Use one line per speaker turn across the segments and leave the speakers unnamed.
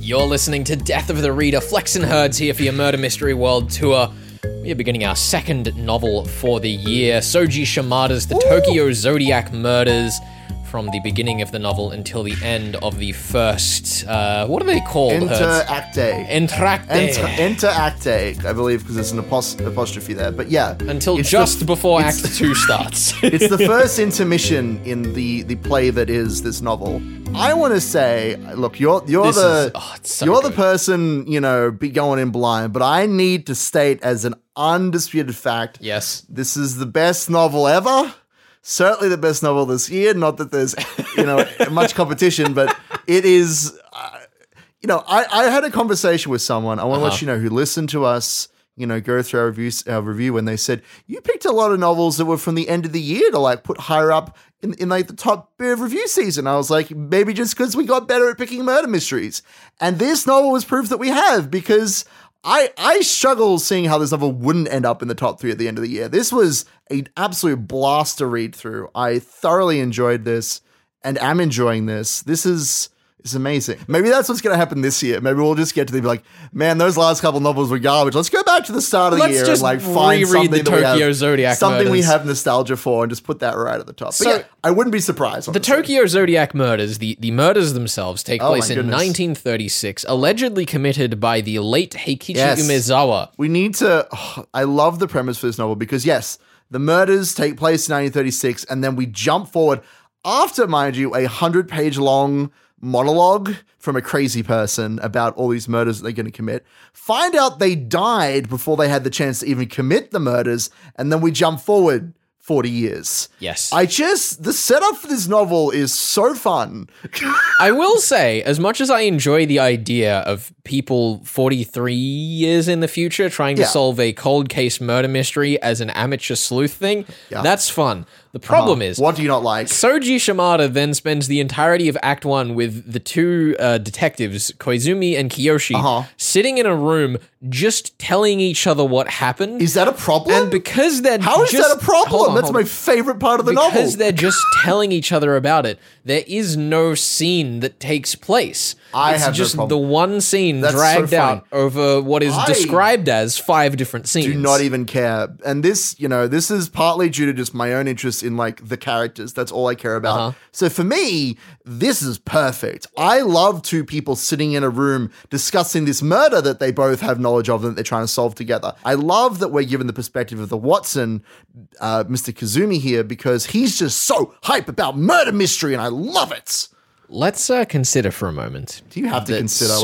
You're listening to Death of the Reader. Flex and Herds here for your Murder Mystery World Tour. We are beginning our second novel for the year, Soji Shimada's The Tokyo Zodiac Murders, from the beginning of the novel until the end of the first, what are they called?
Interacte.
Interacte,
I believe, because there's an apostrophe there. But yeah.
Until just before Act 2 starts.
It's the first intermission in the play that is this novel. I want to say, look, you're the person, be going in blind, but I need to state as an undisputed fact.
Yes.
This is the best novel ever. Certainly the best novel this year. Not that there's, much competition, but it is, I had a conversation with someone. I want to let you know who listened to us, go through our review, and they said, you picked a lot of novels that were from the end of the year to put higher up in the top bit of review season. I was like, maybe just because we got better at picking murder mysteries. And this novel was proof that we have, because I struggle seeing how this novel wouldn't end up in the top 3 at the end of the year. This was an absolute blast to read through. I thoroughly enjoyed this and am enjoying this. This is amazing. Maybe that's what's going to happen this year. Maybe we'll just get to be like, man, those last couple novels were garbage. Let's go back to the start of the year and find something
the Tokyo Zodiac
something
Murders.
we have nostalgia for, and just put that right at the top. But I wouldn't be surprised. Honestly.
The Tokyo Zodiac Murders, the murders themselves take place in 1936, allegedly committed by the late Heikichi Umezawa.
We need to... I love the premise for this novel because, yes, the murders take place in 1936, and then we jump forward after, mind you, a 100-page long monologue from a crazy person about all these murders that they're going to commit. Find out they died before they had the chance to even commit the murders, and then we jump forward 40 years.
Yes.
The setup for this novel is so fun.
I will say, as much as I enjoy the idea of people 43 years in the future trying to solve a cold case murder mystery as an amateur sleuth thing, that's fun. The problem is...
What do you not like?
Soji Shimada then spends the entirety of Act 1 with the two detectives, Koizumi and Kiyoshi, sitting in a room just telling each other what happened.
Is that a problem?
And because they're
How is that a problem? That's my favorite part of the novel.
Because they're just telling each other about it, there is no scene that takes place. It's just the one scene dragged out over what is described as 5 different scenes.
Do not even care. And this, this is partly due to just my own interest in the characters. That's all I care about. So for me, this is perfect. I love 2 people sitting in a room discussing this murder that they both have knowledge of and that they're trying to solve together. I love that we're given the perspective of the Watson, Mr. Kazumi here, because he's just so hype about murder mystery and I love it.
Let's consider for a moment.
Do you have to consider?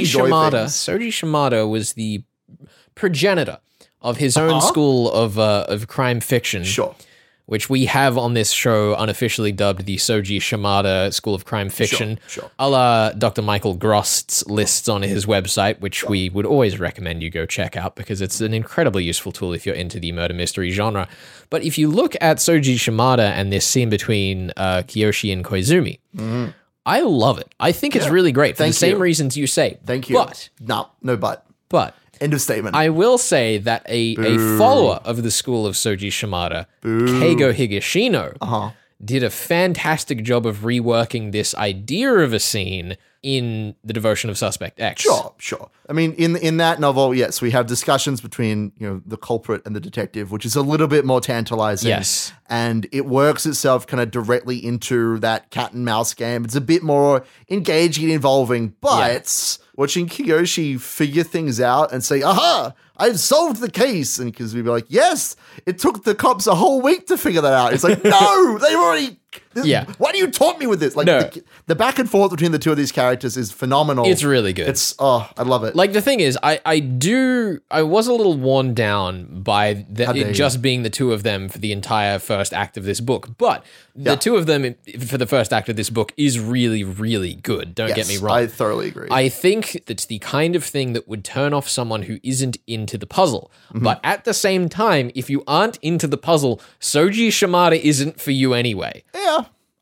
Soji Shimada was the progenitor of his own school of crime fiction.
Sure.
Which we have on this show unofficially dubbed the Soji Shimada School of Crime Fiction.
Sure.
A la Dr. Michael Grost's lists on his website, which we would always recommend you go check out because it's an incredibly useful tool if you're into the murder mystery genre. But if you look at Soji Shimada and this scene between Kiyoshi and Koizumi, I love it. I think it's really great for the same reasons you say.
Thank you.
But...
No but.
But...
End of statement.
I will say that a follower of the school of Soji Shimada, Keigo Higashino, did a fantastic job of reworking this idea of a scene in The Devotion of Suspect X.
Sure. I mean, in that novel, yes, we have discussions between, the culprit and the detective, which is a little bit more tantalizing.
Yes.
And it works itself kind of directly into that cat and mouse game. It's a bit more engaging and involving, but watching Kiyoshi figure things out and say, aha, I've solved the case. And because we'd be like, yes, it took the cops a whole week to figure that out. It's like, no, they've already... Why do you taunt me with this? The back and forth between the 2 of these characters is phenomenal.
It's really good.
I love it.
The thing is, I was a little worn down by it just being the 2 of them for the entire first act of this book. But the 2 of them for the first act of this book is really, really good. Don't get me wrong.
I thoroughly agree.
I think that's the kind of thing that would turn off someone who isn't into the puzzle. But at the same time, if you aren't into the puzzle, Soji Shimada isn't for you anyway.
Yeah.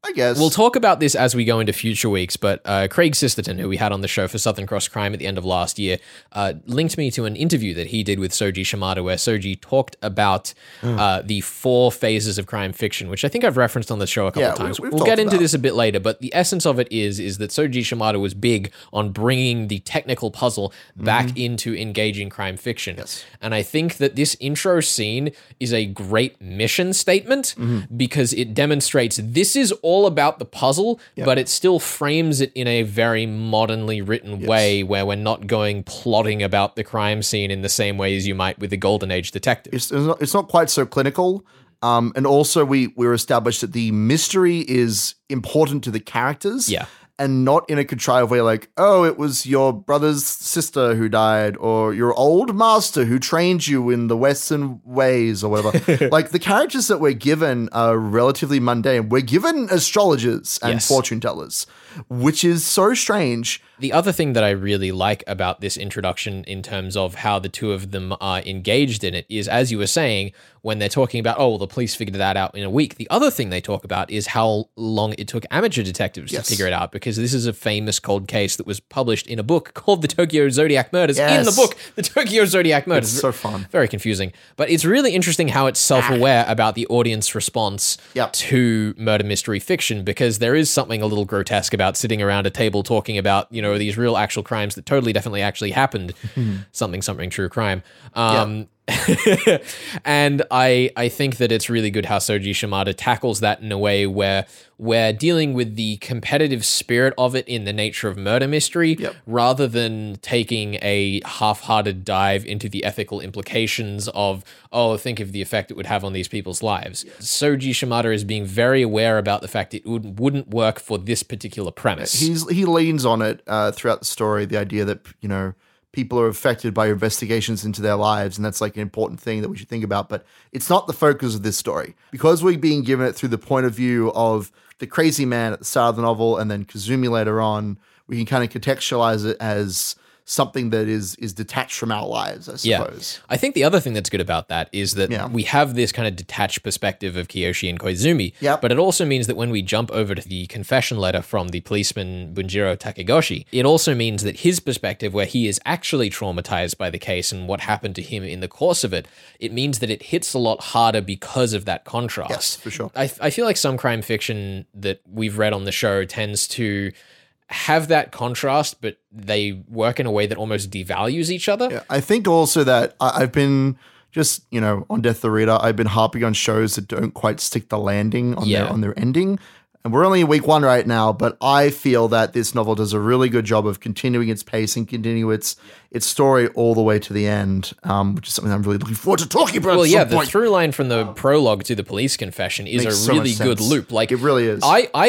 I guess.
We'll talk about this as we go into future weeks, but Craig Sisterton, who we had on the show for Southern Cross Crime at the end of last year, linked me to an interview that he did with Soji Shimada, where Soji talked about the 4 phases of crime fiction, which I think I've referenced on the show a couple of times. We'll get into this a bit later, but the essence of it is that Soji Shimada was big on bringing the technical puzzle back into engaging crime fiction.
Yes.
And I think that this intro scene is a great mission statement because it demonstrates this is all about the puzzle, but it still frames it in a very modernly written way where we're not going plotting about the crime scene in the same way as you might with the Golden Age detective.
It's not quite so clinical. And also we're established that the mystery is important to the characters.
Yeah.
And not in a contrived way like, oh, it was your brother's sister who died, or your old master who trained you in the Western ways, or whatever. Like, the characters that we're given are relatively mundane. We're given astrologers and fortune tellers, which is so strange.
The other thing that I really like about this introduction in terms of how the two of them are engaged in it is, as you were saying, when they're talking about, oh, well, the police figured that out in a week. The other thing they talk about is how long it took amateur detectives to figure it out, because this is a famous cold case that was published in a book called The Tokyo Zodiac Murders. In the book, The Tokyo Zodiac Murders.
It's so fun.
Very confusing. But it's really interesting how it's self-aware about the audience response to murder mystery fiction, because there is something a little grotesque about sitting around a table talking about, you know, these real actual crimes that totally definitely actually happened. something true crime. And I think that it's really good how Soji Shimada tackles that in a way where we're dealing with the competitive spirit of it in the nature of murder mystery, rather than taking a half-hearted dive into the ethical implications of, oh, think of the effect it would have on these people's lives. Soji Shimada is being very aware about the fact it wouldn't work for this particular premise.
He leans on it throughout the story, the idea that, you know, people are affected by investigations into their lives, and that's like an important thing that we should think about. But it's not the focus of this story. Because we're being given it through the point of view of the crazy man at the start of the novel and then Kazumi later on, we can kind of contextualize it as something that is detached from our lives, I suppose.
I think the other thing that's good about that is that we have this kind of detached perspective of Kiyoshi and Koizumi, but it also means that when we jump over to the confession letter from the policeman Bunjiro Takegoshi, it also means that his perspective, where he is actually traumatized by the case and what happened to him in the course of it, it means that it hits a lot harder because of that contrast.
Yes, for sure.
I feel like some crime fiction that we've read on the show tends to have that contrast, but they work in a way that almost devalues each other.
Yeah, I think also that I've been just, you know, on Death the Reader, I've been harping on shows that don't quite stick the landing on their ending. And we're only in week 1 right now, but I feel that this novel does a really good job of continuing its pace and continue its story all the way to the end, which is something I'm really looking forward to talking about.
Well, the through line from the prologue to the police confession is a really good loop. Like,
it really is.
I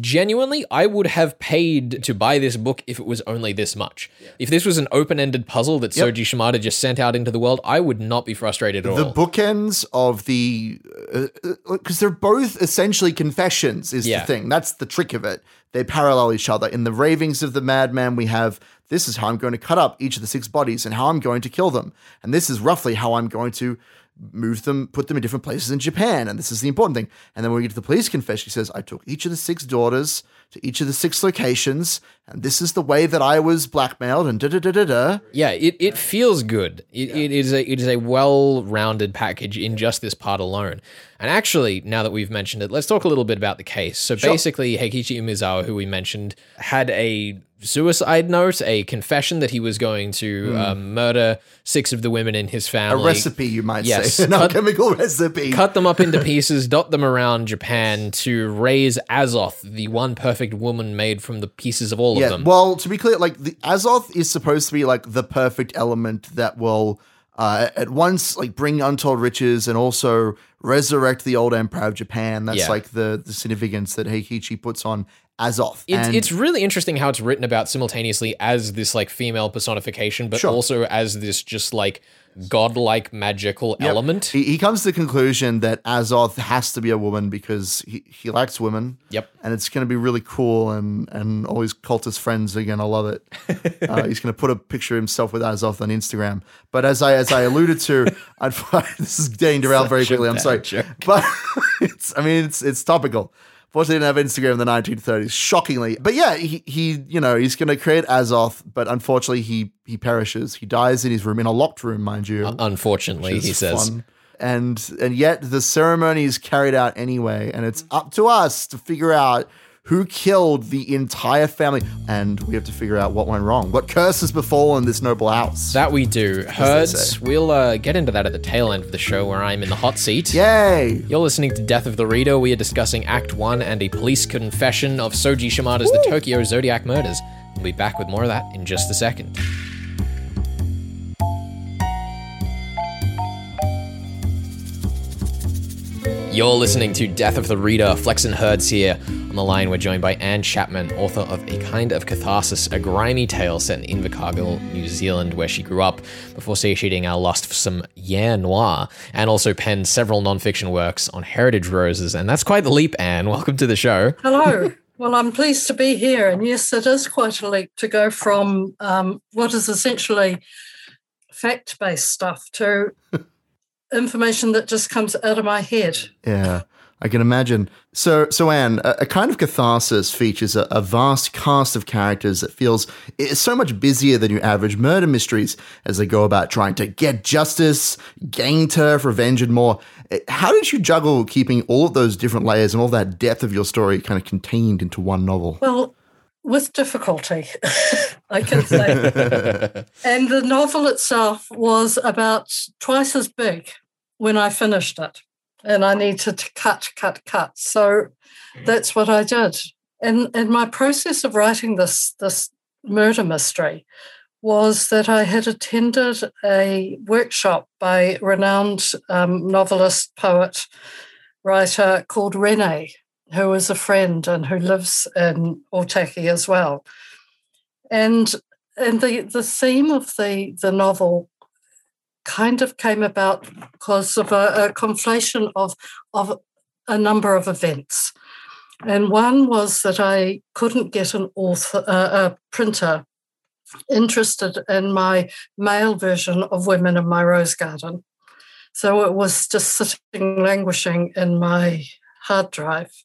would have paid to buy this book if it was only this much. Yeah. If this was an open-ended puzzle that Soji Shimada just sent out into the world, I would not be frustrated at all.
The bookends of the... because they're both essentially confessions is the thing. That's the trick of it. They parallel each other. In the ravings of the madman, we have, this is how I'm going to cut up each of the 6 bodies and how I'm going to kill them. And this is roughly how I'm going to move them, put them in different places in Japan. And this is the important thing. And then when we get to the police confession, he says, I took each of the 6 daughters to each of the 6 locations, and this is the way that I was blackmailed, and da-da-da-da-da.
Yeah, it feels good. It is a well-rounded package in just this part alone. And actually, now that we've mentioned it, let's talk a little bit about the case. So basically, Heikichi Umezawa, who we mentioned, had a suicide note, a confession that he was going to murder 6 of the women in his family.
A recipe, you might say. An alchemical recipe.
Cut them up into pieces, dot them around Japan to raise Azoth, the one perfect woman made from the pieces of all of them.
Well, to be clear, like, the Azoth is supposed to be like the perfect element that will at once like bring untold riches and also resurrect the old empire of Japan. That's like the significance that Heikichi puts on Azoth.
It's really interesting how it's written about simultaneously as this like female personification, but also as this just like godlike magical element.
He comes to the conclusion that Azoth has to be a woman because he likes women.
Yep.
And it's going to be really cool, and all his cultist friends are going to love it. He's going to put a picture of himself with Azoth on Instagram. But as I alluded to, this is getting derailed very quickly. I'm sorry.
Joke.
But it's topical. Fortunately, didn't have Instagram in the 1930s, shockingly. But yeah, he's going to create Azoth, but unfortunately, he perishes. He dies in his room, in a locked room, mind you.
Unfortunately, he says.
Fun. And yet the ceremony is carried out anyway, and it's up to us to figure out who killed the entire family. And we have to figure out what went wrong. What curse has befallen this noble house?
That we do. Herds, we'll get into that at the tail end of the show where I'm in the hot seat.
Yay!
You're listening to Death of the Reader. We are discussing Act 1 and a police confession of Soji Shimada's The Tokyo Zodiac Murders. We'll be back with more of that in just a second. You're listening to Death of the Reader. Flex and Herds here. On the line, we're joined by Anne Chapman, author of A Kind of Catharsis, a grimy tale set in Invercargill, New Zealand, where she grew up, before satiating our lust for some yeah noir, and also penned several non-fiction works on heritage roses. And that's quite the leap, Anne. Welcome to the show.
Hello. Well, I'm pleased to be here. And yes, it is quite a leap to go from what is essentially fact-based stuff to information that just comes out of my head.
Yeah, I can imagine. So Anne, A Kind of Catharsis features a vast cast of characters that feels it's so much busier than your average murder mysteries as they go about trying to get justice, gain turf, revenge, and more. How did you juggle keeping all of those different layers and all that depth of your story kind of contained into one novel?
Well, with difficulty, I can say. And the novel itself was about twice as big when I finished it, and I needed to cut. So that's what I did. And my process of writing this murder mystery was that I had attended a workshop by a renowned novelist, poet, writer called Renee, who is a friend and who lives in Otaki as well. And the theme of the novel kind of came about because of a conflation of a number of events. And one was that I couldn't get a printer interested in my male version of Women in My Rose Garden. So it was just sitting languishing in my hard drive.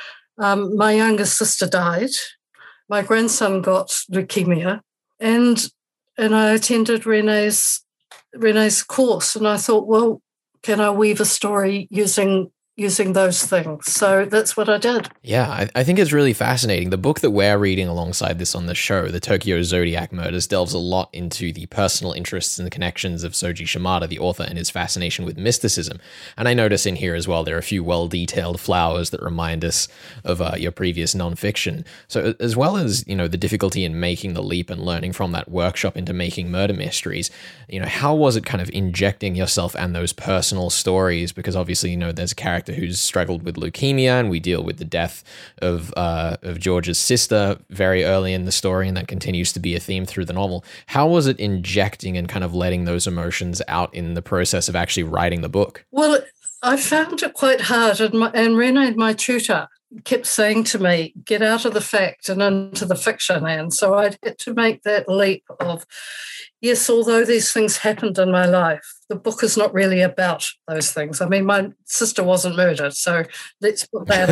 My youngest sister died. My grandson got leukemia. And I attended Renee's course, and I thought, well, can I weave a story using those things? So that's what I did.
Yeah, I think it's really fascinating. The book that we're reading alongside this on the show, The Tokyo Zodiac Murders, delves a lot into the personal interests and the connections of Soji Shimada, the author, and his fascination with mysticism. And I notice in here as well, there are a few well-detailed flowers that remind us of your previous nonfiction. So as well as, the difficulty in making the leap and learning from that workshop into making murder mysteries, how was it kind of injecting yourself and those personal stories? Because obviously, there's a character who's struggled with leukemia, and we deal with the death of George's sister very early in the story, and that continues to be a theme through the novel. How was it injecting and kind of letting those emotions out in the process of actually writing the book?
Well, I found it quite hard, and Renee, my tutor, kept saying to me, get out of the fact and into the fiction. And so I had to make that leap of, yes, although these things happened in my life, the book is not really about those things. I mean, my sister wasn't murdered, so let's put that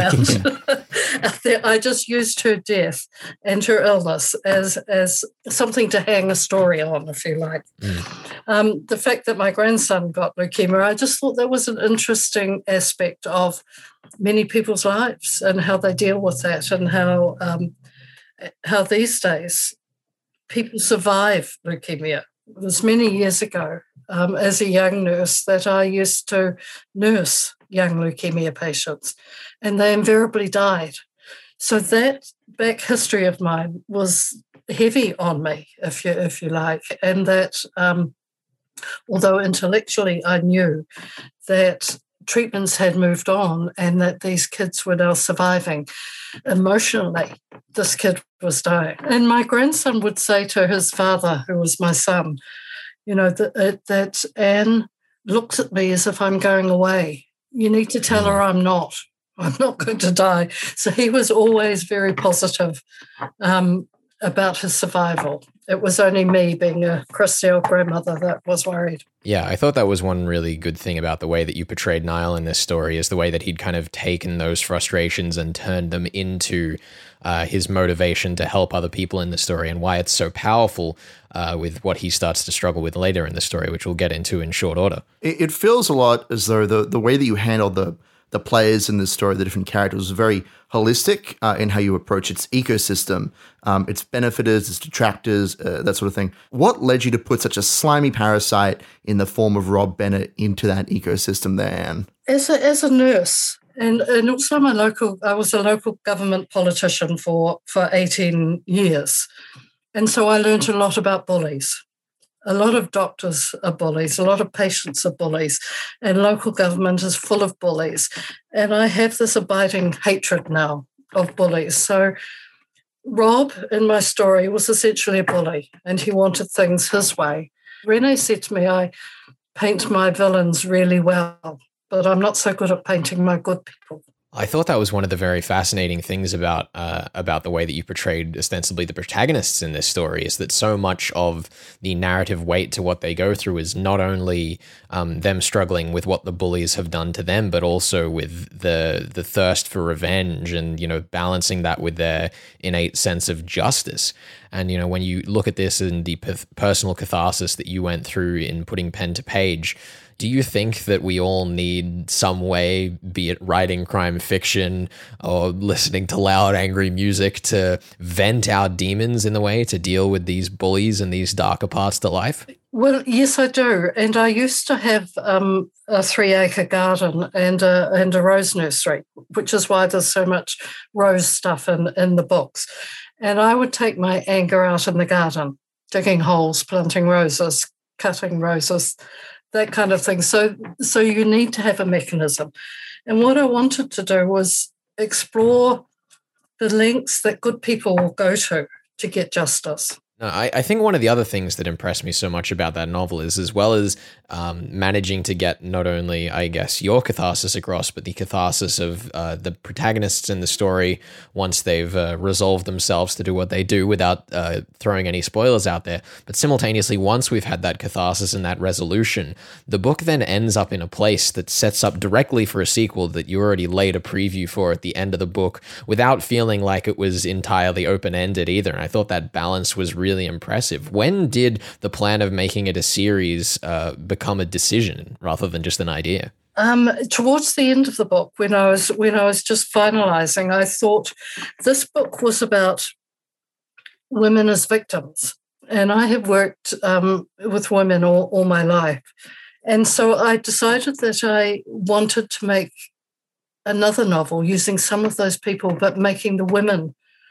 out there. I just used her death and her illness as something to hang a story on, if you like. The fact that my grandson got leukemia, I just thought that was an interesting aspect of many people's lives and how they deal with that, and how these days people survive leukemia. It was many years ago as a young nurse that I used to nurse young leukemia patients, and they invariably died. So that back history of mine was heavy on me, if you like, and that although intellectually I knew that treatments had moved on and that these kids were now surviving, emotionally, this kid was dying. And my grandson would say to his father, who was my son, that Anne looks at me as if I'm going away. You need to tell her I'm not going to die. So he was always very positive about his survival. It was only me, being a crusty old grandmother, that was worried.
Yeah, I thought that was one really good thing about the way that you portrayed Niall in this story, is the way that he'd kind of taken those frustrations and turned them into his motivation to help other people in the story, and why it's so powerful with what he starts to struggle with later in the story, which we'll get into in short order.
It feels a lot as though the way that you handled the players in this story, the different characters, was very holistic in how you approach its ecosystem, its benefiters, its detractors, that sort of thing. What led you to put such a slimy parasite in the form of Rob Bennett into that ecosystem there, Anne?
As a nurse, and also I was a local government politician for 18 years. And so I learned a lot about bullies. A lot of doctors are bullies, a lot of patients are bullies, and local government is full of bullies. And I have this abiding hatred now of bullies. So Rob, in my story, was essentially a bully, and he wanted things his way. Renee said to me, I paint my villains really well, but I'm not so good at painting my good people.
I thought that was one of the very fascinating things about the way that you portrayed ostensibly the protagonists in this story, is that so much of the narrative weight to what they go through is not only them struggling with what the bullies have done to them, but also with the thirst for revenge, and balancing that with their innate sense of justice. And when you look at this and the personal catharsis that you went through in putting pen to page, do you think that we all need some way, be it writing crime fiction or listening to loud, angry music, to vent our demons in the way to deal with these bullies and these darker parts to life?
Well, yes, I do. And I used to have a 3-acre garden and a rose nursery, which is why there's so much rose stuff in the books. And I would take my anger out in the garden, digging holes, planting roses, cutting roses, that kind of thing. So you need to have a mechanism. And what I wanted to do was explore the lengths that good people will go to get justice.
No, I think one of the other things that impressed me so much about that novel is, as well as managing to get not only, I guess, your catharsis across, but the catharsis of the protagonists in the story once they've resolved themselves to do what they do without throwing any spoilers out there. But simultaneously, once we've had that catharsis and that resolution, the book then ends up in a place that sets up directly for a sequel that you already laid a preview for at the end of the book, without feeling like it was entirely open-ended either. And I thought that balance was really impressive. When did the plan of making it a series become a decision rather than just an idea?
Towards the end of the book, when I was just finalizing, I thought this book was about women as victims, and I have worked with women all my life, and so I decided that I wanted to make another novel using some of those people, but making the women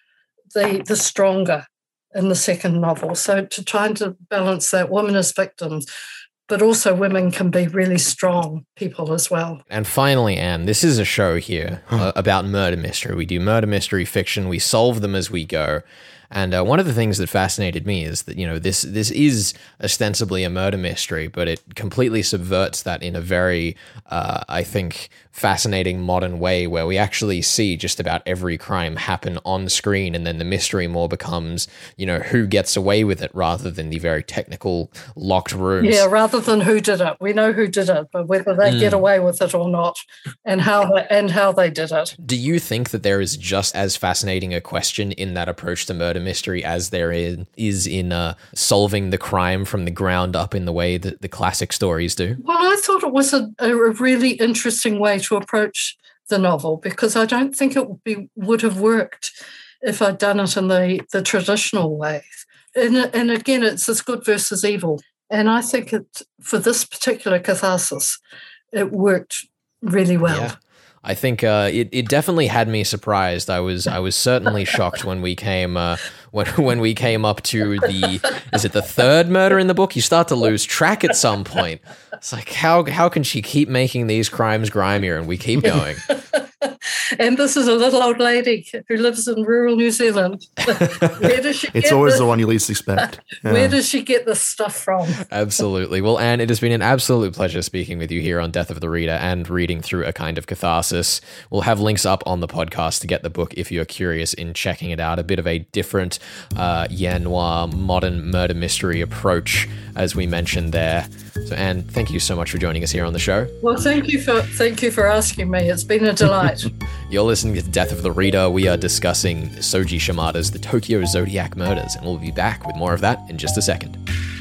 the stronger in the second novel. So to try to balance that, women as victims, but also women can be really strong people as well. And
finally, Anne, this is a show here about murder mystery. We do murder mystery fiction. We solve them as we go. And one of the things that fascinated me is that, this is ostensibly a murder mystery, but it completely subverts that in a very, I think, fascinating modern way, where we actually see just about every crime happen on screen, and then the mystery more becomes, who gets away with it rather than the very technical locked rooms.
Yeah, rather than who did it. We know who did it, but whether they get away with it or not, and how they did it.
Do you think that there is just as fascinating a question in that approach to murder mystery as there is in solving the crime from the ground up in the way that the classic stories do?
Well, I thought it was a really interesting way to approach the novel, because I don't think it would have worked if I'd done it in the traditional way. And again, it's this good versus evil. And I think for this particular catharsis, it worked really well.
Yeah. I think it definitely had me surprised. I was certainly shocked when we came when we came up to the third murder in the book. You start to lose track at some point. It's like, how can she keep making these crimes grimier, and we keep going?
And this is a little old lady who lives in rural New Zealand. Where does she
It's
get
always
this?
the one you least expect. Yeah.
Where does she get this stuff from?
Absolutely. Well, Anne, it has been an absolute pleasure speaking with you here on Death of the Reader and reading through A Kind of Catharsis. We'll have links up on the podcast to get the book if you're curious in checking it out. A bit of a different noir, modern murder mystery approach, as we mentioned there. So, Anne, thank you so much for joining us here on the show.
Well, thank you for asking me. It's been a delight.
You're listening to Death of the Reader. We are discussing Soji Shimada's The Tokyo Zodiac Murders, and we'll be back with more of that in just a second.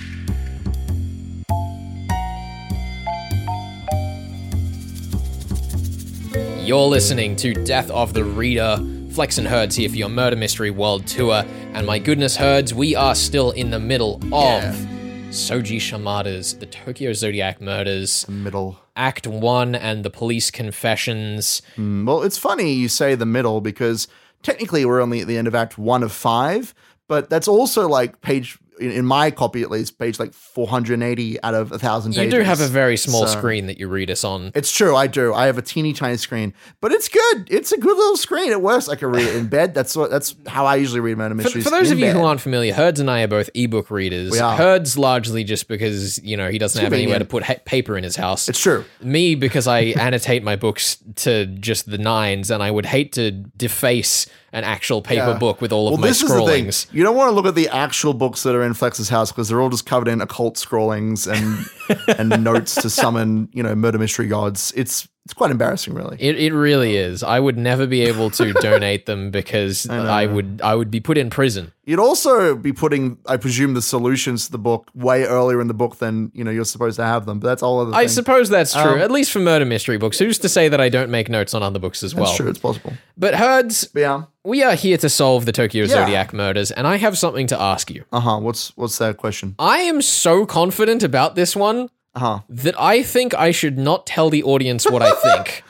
You're listening to Death of the Reader. Flex and Herds here for your Murder Mystery World Tour. And my goodness, Herds, we are still in the middle of Soji Shimada's The Tokyo Zodiac Murders.
Middle.
Act 1 and the police confessions.
Well, it's funny you say the middle because technically we're only at the end of Act 1 of 5, but that's also like page, in my copy at least, page like 480 out of 1,000 pages.
You do have a very small
So-
screen that you read us on.
It's true, I do. I have a teeny tiny screen, but it's good. It's a good little screen. It works. I can read it in bed. That's how I usually read murder mysteries.
For those
in
of you
bed.
who aren't familiar, Herds and I are both ebook readers.
We are.
Herds largely just because, he doesn't have anywhere to
convenient.
put paper in his house.
It's true.
Me, because I annotate my books to just the nines, and I would hate to deface an actual paper
Yeah.
book with all of my
this is the thing.
scrawlings.
You don't want to look at the actual books that are in Flex's house because they're all just covered in occult scrawlings and notes to summon, murder mystery gods. It's quite embarrassing, really.
It really is. I would never be able to donate them because I would be put in prison.
You'd also be putting, I presume, the solutions to the book way earlier in the book than you're supposed to have them. But that's all other.
I suppose that's true, at least for murder mystery books. Who's to say that I don't make notes on other books as well?
That's true. It's possible.
But Herds,
But yeah.
we are here to solve the Tokyo Zodiac murders, and I have something to ask you.
What's that question?
I am so confident about this one that I think I should not tell the audience what I think.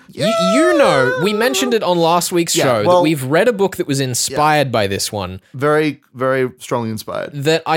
We mentioned it on last week's show that we've read a book that was inspired by this one.
Very, very strongly inspired.
That I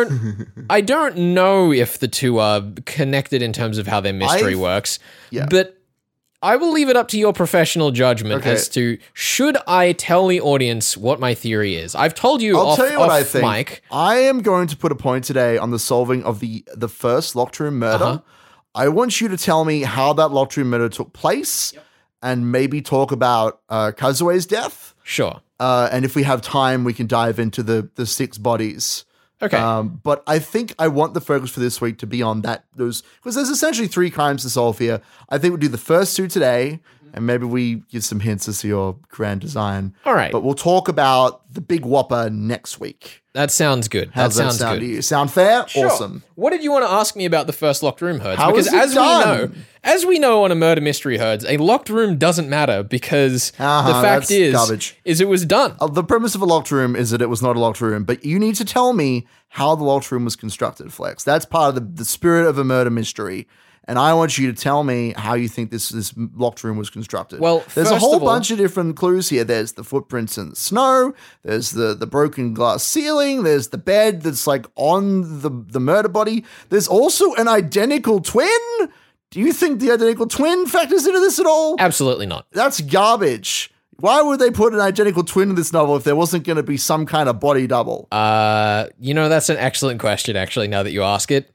don't know if the two are connected in terms of how their mystery works.
Yeah.
But I will leave it up to your professional judgment as to should I tell the audience what my theory is. I've told you
I'll
off,
tell you what
off
I think.
mic.
I am going to put a point today on the solving of the first locked room murder. I want you to tell me how that locked room murder took place and maybe talk about Kazue's death.
Sure.
And if we have time, we can dive into the 6 bodies.
Okay.
But I think I want the focus for this week to be on those, because there's essentially 3 crimes to solve here. I think we'll do the first 2 today, and maybe we give some hints as to your grand design.
All right.
But we'll talk about the big whopper next week.
That sounds good.
How's that
sounds
sound
good.
to you? Sound fair?
Sure.
Awesome.
What did you want to ask me about the first locked room, Herds?
How
because
is it done?
as we know on a murder mystery, Herds, a locked room doesn't matter because the fact
that's garbage.
is it was done.
The premise of a locked room is that it was not a locked room, but you need to tell me how the locked room was constructed, Flex. That's part of the spirit of a murder mystery. And I want you to tell me how you think this locked room was constructed.
Well,
there's a
first
whole
of all-
bunch of different clues here. There's the footprints in the snow. There's the broken glass ceiling. There's the bed that's like on the murder body. There's also an identical twin. Do you think the identical twin factors into this at all?
Absolutely not.
That's garbage. Why would they put an identical twin in this novel if there wasn't going to be some kind of body double?
That's an excellent question, actually, now that you ask it.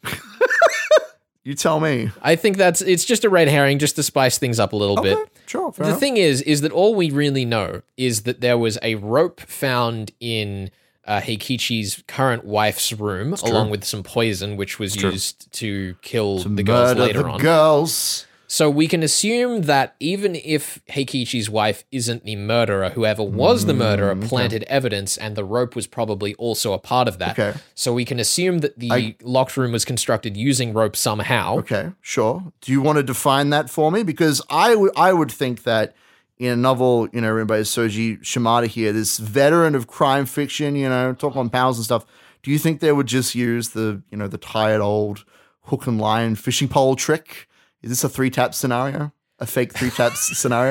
You tell me.
I think it's just a red herring just to spice things up a little bit.
Sure, fair
The
enough.
thing is that all we really know is that there was a rope found in Heikichi's current wife's room, along with some poison, which was used to kill the girls
Murder
later
the
on.
girls.
So we can assume that even if Heikichi's wife isn't the murderer, whoever was the murderer planted evidence, and the rope was probably also a part of that.
Okay.
So we can assume that the locked room was constructed using rope somehow.
Okay, sure. Do you want to define that for me? Because I would think that in a novel, written by Soji Shimada here, this veteran of crime fiction, talk on powers and stuff, do you think they would just use the tired old hook and line fishing pole trick? Is this a 3-tap scenario? A fake 3-tap scenario?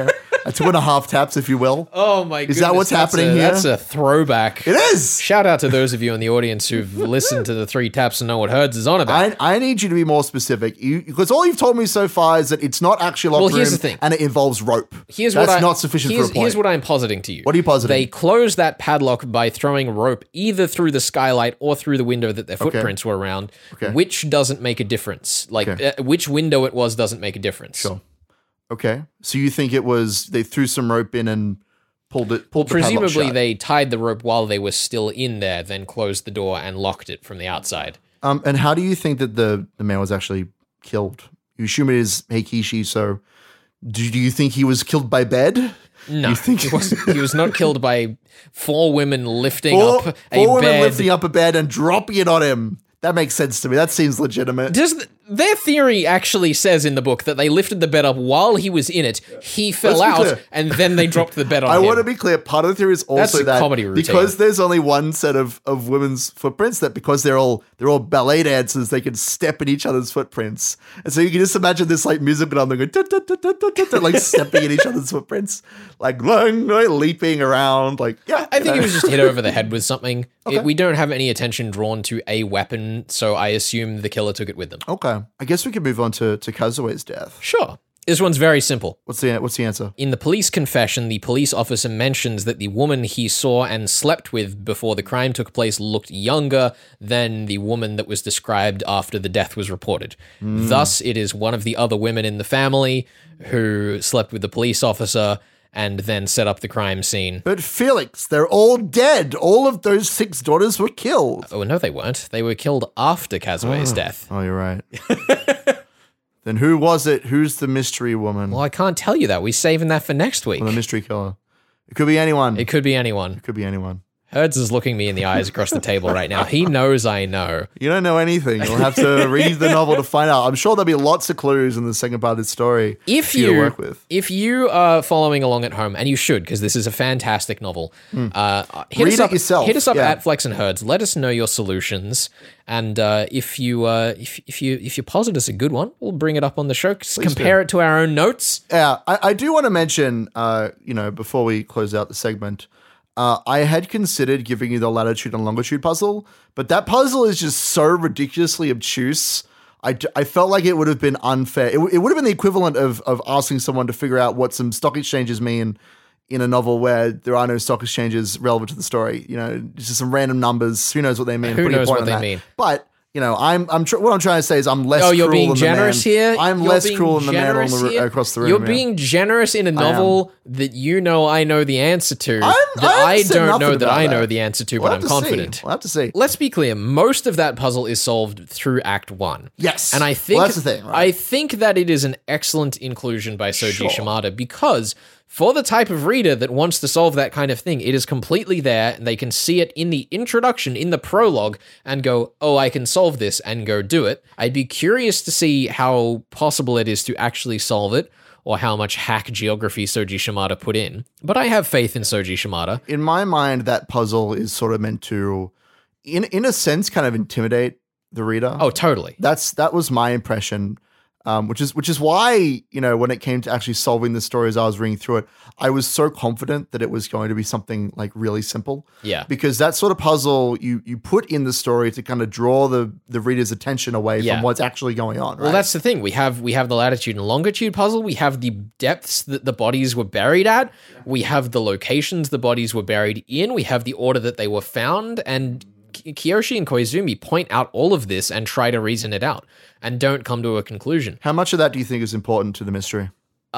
2.5 taps, if you will.
Oh my goodness.
Is that what's happening here?
That's a throwback.
It is.
Shout out to those of you in the audience who've listened to the 3 taps and know what Herds is on about.
I need you to be more specific, because all you've told me so far is that it's not actually a locked room,
here's the thing.
and it involves rope.
That's
not sufficient for a point.
Here's what I'm positing to you.
What are you positing?
They closed that padlock by throwing rope either through the skylight or through the window that their footprints were around, which doesn't make a difference. Which window it was doesn't make a difference.
Sure. Okay. So you think it was they threw some rope in and pulled the padlock
presumably
shut.
they tied the rope while they were still in there, then closed the door and locked it from the outside.
And how do you think that the man was actually killed? You assume it is Heikishi, so do you think he was killed by bed?
No,
you think
he was not killed by 4 women lifting
four
up a
women
bed.
lifting up a bed and dropping it on him. That makes sense to me. That seems legitimate.
Their theory actually says in the book that they lifted the bed up while he was in it. He fell out,
clear.
and then they dropped the bed on
I
him.
want to be clear. Part of the theory is also
That's a
that
comedy routine.
because there's only one set of women's footprints, that because they're all ballet dancers, they can step in each other's footprints, and so you can just imagine this like music going on, they're going like stepping in each other's footprints, like leaping around, like
I think he was just hit over the head with something. We don't have any attention drawn to a weapon, so I assume the killer took it with them.
Okay, I guess we could move on to Kazue's death.
Sure. This one's very simple.
What's the answer?
In the police confession, the police officer mentions that the woman he saw and slept with before the crime took place looked younger than the woman that was described after the death was reported. Thus, it is one of the other women in the family who slept with the police officer and then set up the crime scene.
But Felix, they're all dead. All of those 6 daughters were killed.
Oh, no, they weren't. They were killed after Kazue's death.
Oh, you're right. Then who was it? Who's the mystery woman?
Well, I can't tell you that. We're saving that for next week.
Or the mystery killer? It could be anyone.
It could be anyone.
It could be anyone.
Herds is looking me in the eyes across the table right now. He knows I know.
You don't know anything. You'll have to read the novel to find out. I'm sure there'll be lots of clues in the second part of this story for you to work with.
If you are following along at home, and you should, because this is a fantastic novel,
read it yourself.
Hit us up at Flex and Herds. Let us know your solutions, and if you posit us a good one, we'll bring it up on the show. Compare it to our own notes.
Yeah, I do want to mention, before we close out the segment. I had considered giving you the latitude and longitude puzzle, but that puzzle is just so ridiculously obtuse. I felt like it would have been unfair. It would have been the equivalent of asking someone to figure out what some stock exchanges mean in a novel where there are no stock exchanges relevant to the story. It's just some random numbers. Who knows what they mean?
Who knows what they mean?
But what I'm trying to say is I'm less
cruel
you're being
than
generous
the man.
here. I'm
You're
less
being
cruel than the man across the room.
You're being generous in a novel that I know the answer to.
I
don't know that I know the answer to, but I'm confident.
We'll have to see.
Let's be clear. Most of that puzzle is solved through Act 1.
Yes.
And I think
that's the thing, right?
I think that it is an excellent inclusion by Soji Shimada because for the type of reader that wants to solve that kind of thing, it is completely there, and they can see it in the introduction, in the prologue, and go, oh, I can solve this, and go do it. I'd be curious to see how possible it is to actually solve it, or how much hack geography Soji Shimada put in. But I have faith in Soji Shimada.
In my mind, that puzzle is sort of meant to, in a sense, kind of intimidate the reader.
Oh, totally.
That was my impression. Which is why, when it came to actually solving the story as I was reading through it, I was so confident that it was going to be something like really simple.
Yeah.
Because that sort of puzzle you put in the story to kind of draw the reader's attention away from what's actually going on. Right?
Well, that's the thing. We have the latitude and longitude puzzle. We have the depths that the bodies were buried at. We have the locations the bodies were buried in. We have the order that they were found, and Kiyoshi and Koizumi point out all of this and try to reason it out and don't come to a conclusion.
How much of that do you think is important to the mystery?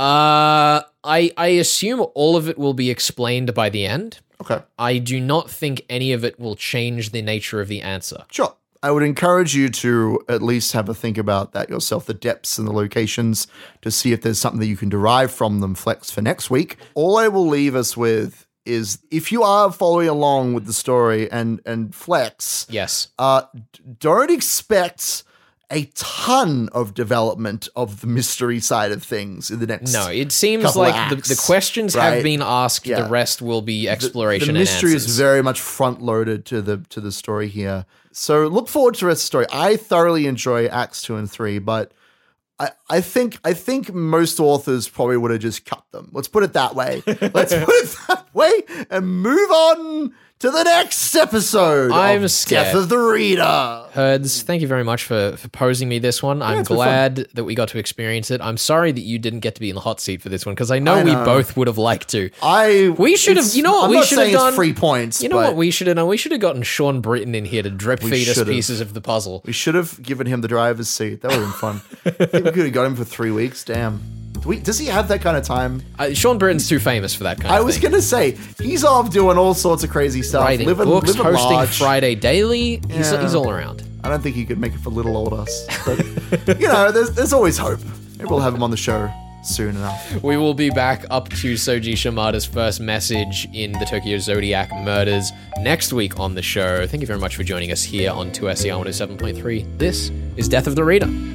I assume all of it will be explained by the end.
Okay.
I do not think any of it will change the nature of the answer.
Sure. I would encourage you to at least have a think about that yourself, the depths and the locations, to see if there's something that you can derive from them, Flex, for next week. All I will leave us with is, if you are following along with the story and Flex,
yes,
don't expect a ton of development of the mystery side of things in the next.
No, it seems like
acts,
the questions have been asked. Yeah. The rest will be exploration.
The mystery
and answers.
is very much front loaded to the story here. So look forward to the rest of the story. I thoroughly enjoy Acts 2 and 3, but I think most authors probably would have just cut them. Let's put it that way. Let's put it that way and move on to the next episode.
I'm
of
scared.
Death of the Reader.
Herds, thank you very much for posing me this one. I'm
it's been
glad that we got to experience it. I'm sorry that you didn't get to be in the hot seat for this one because I know we both would have liked to. We should have. You know what
I'm
we
not
should have
saying
done?
it's 3 points.
You know what we should have done? We should have gotten Sean Britton in here to drip feed us
should've.
pieces of the puzzle.
We should have given him the driver's seat. That would have been fun. I think we could have got him for 3 weeks. Damn. Does he have that kind of time?
Sean Britton's too famous for that kind of thing.
I was going to say, he's off doing all sorts of crazy stuff.
Writing
living
books,
living
hosting
large.
Friday Daily. He's
Yeah.
all around.
I don't think he could make it for little old us. But, there's always hope. Maybe we'll have him on the show soon enough.
We will be back up to Soji Shimada's first message in the Tokyo Zodiac murders next week on the show. Thank you very much for joining us here on 2SER 107.3. This is Death of the Reader.